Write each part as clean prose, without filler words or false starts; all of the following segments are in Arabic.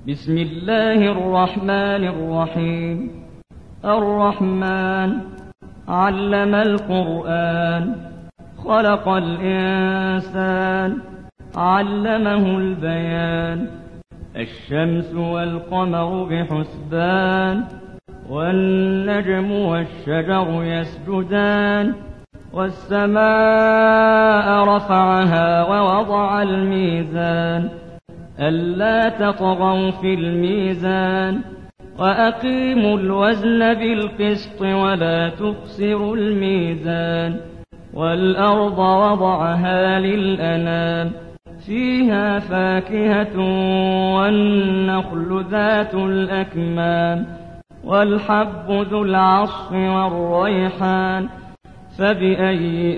بسم الله الرحمن الرحيم. الرحمن علم القرآن، خلق الإنسان، علمه البيان. الشمس والقمر بحسبان، والنجم والشجر يسجدان. والسماء رفعها ووضع الميزان، ألا تطغوا في الميزان، وأقيموا الوزن بالقسط ولا تخسروا الميزان. والأرض وضعها للأنام، فيها فاكهة والنخل ذات الأكمام، والحب ذو العصف والريحان. فبأي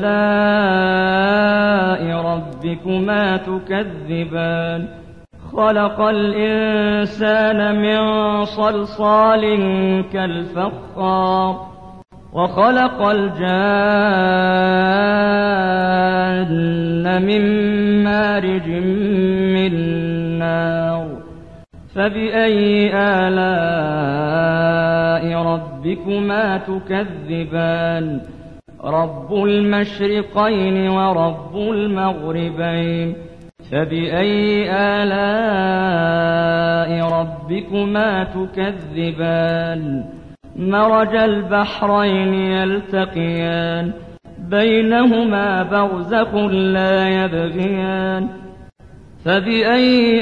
آلاء ربكما تكذبان؟ خلق الإنسان من صلصال كالفخار، وخلق الجان من مارج من نار. فبأي آلاء ربكما تكذبان؟ رب المشرقين ورب المغربين. فبأي آلاء ربكما تكذبان؟ مرج البحرين يلتقيان، بينهما برزخ لا يبغيان. فبأي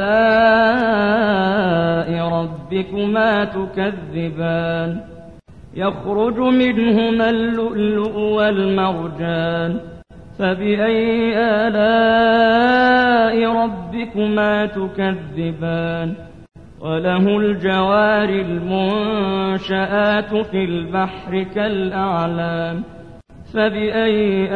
آلاء ربكما تكذبان؟ يخرج منهما اللؤلؤ والمرجان. فبأي آلاء ربكما تكذبان؟ وله الجوار المنشآت في البحر كالأعلام. فبأي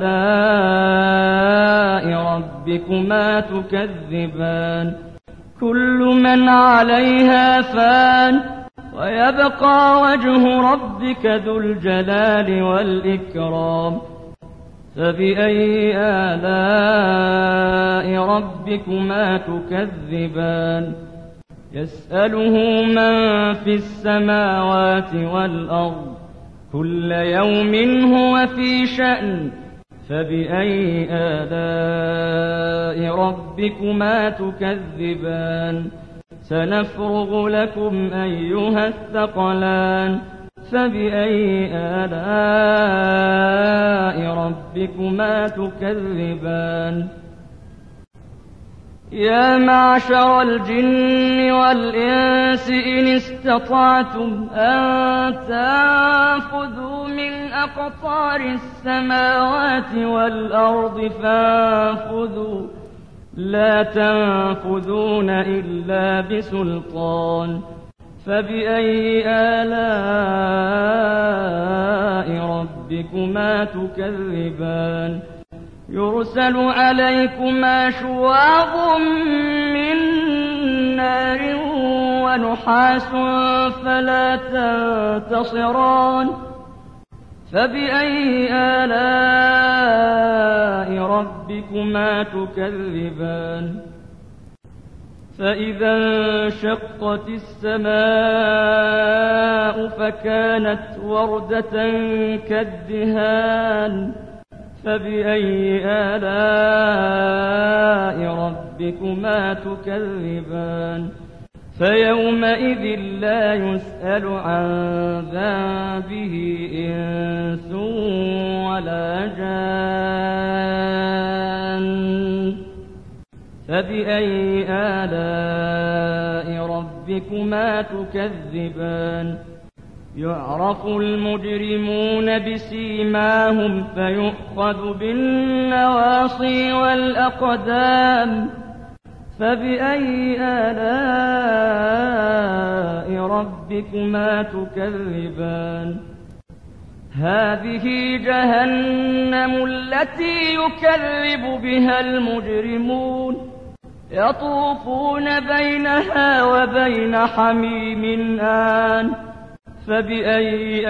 آلاء ربكما تكذبان؟ كل من عليها فان، ويبقى وجه ربك ذو الجلال والإكرام. فبأي آلاء ربكما تكذبان؟ يسأله من في السماوات والأرض، كل يوم هو في شأن. فبأي آلاء ربكما تكذبان؟ سنفرغ لكم أيها الثقلان. فبأي آلاء ربكما تكذبان؟ يا معشر الجن والإنس إن استطعتم أن تنفذوا من أقطار السماوات والأرض فانفذوا، لا تنفذون إلا بسلطان. فبأي آلاء ربكما تكذبان؟ يرسل عليكما شواظ من نار ونحاس فلا تنتصران. فبأي آلاء ربكما تكذبان؟ فإذا انشقت السماء فكانت وردة كالدهان. فبأي آلاء ربكما تكذبان؟ فيومئذ لا يسأل عن ذنبه إنس ولا جان. فبأي آلاء ربكما تكذبان؟ يعرف المجرمون بسيماهم فيؤخذ بالنواصي والأقدام. فبأي آلاء ربكما تكذبان؟ هذه جهنم التي يكذب بها المجرمون، يطوفون بينها وبين حميم آن. فبأي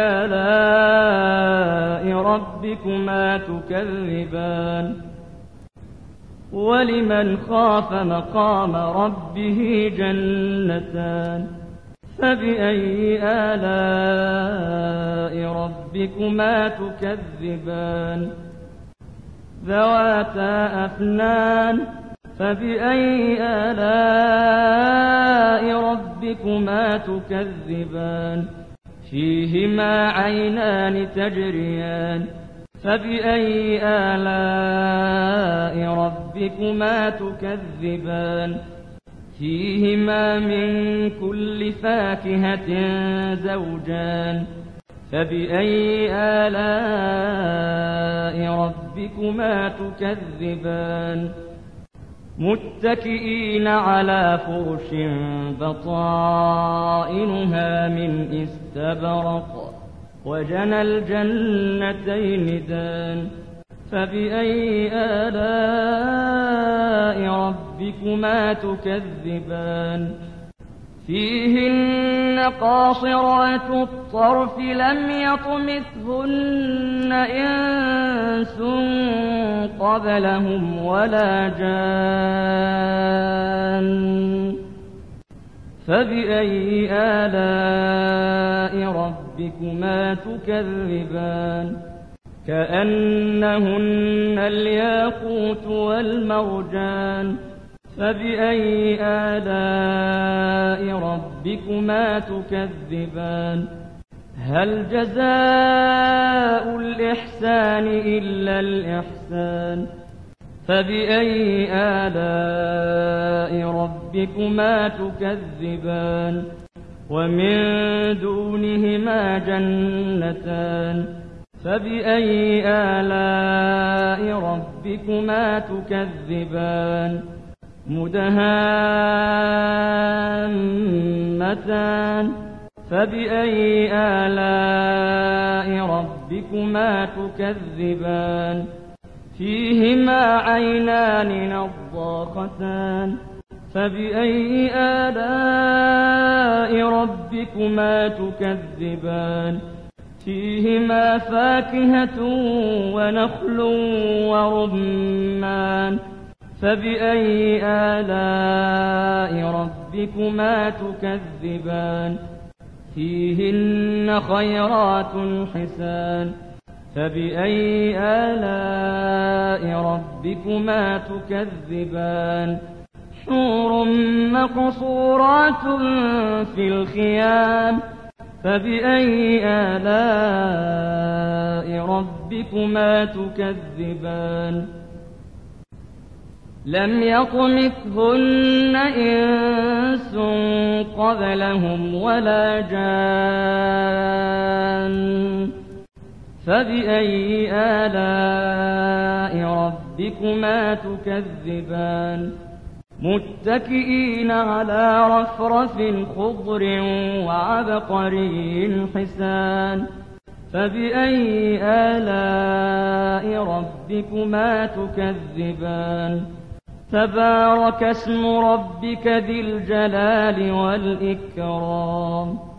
آلاء ربكما تكذبان؟ ولمن خاف مقام ربه جنتان فبأي آلاء ربكما تكذبان ذواتا أفنان فبأي آلاء ربكما تكذبان فيهما عينان تجريان فبأي آلاء ربكما تكذبان فيهما من كل فاكهة زوجان فبأي آلاء ربكما تكذبان متكئين على فرش بطائنها من استبرق وجنى الجنتين دان فبأي آلاء ربكما تكذبان فيهن قاصرات الطرف لم يطمثهن إنس قبلهم ولا جان فبأي آلاء ربكما تكذبان كأنهن الياقوت والمرجان فبأي آلاء ربكما تكذبان هل جزاء الإحسان إلا الإحسان فبأي آلاء ربكما تكذبان ومن دونهما جنتان فبأي آلاء ربكما تكذبان مدهامتان فبأي آلاء ربكما تكذبان فيهما عينان نضاختان فبأي آلاء ربكما تكذبان فيهما فاكهة ونخل ورمان فبأي آلاء ربكما تكذبان فيهن خيرات حسان فبأي آلاء ربكما تكذبان حور مقصورات في الخيام فبأي آلاء ربكما تكذبان لم يطمثهن إنس قبلهم ولا جان فبأي آلاء ربكما تكذبان متكئين على رفرف خضر وعبقري حسان فبأي آلاء ربكما تكذبان تبارك اسم ربك ذي الجلال والإكرام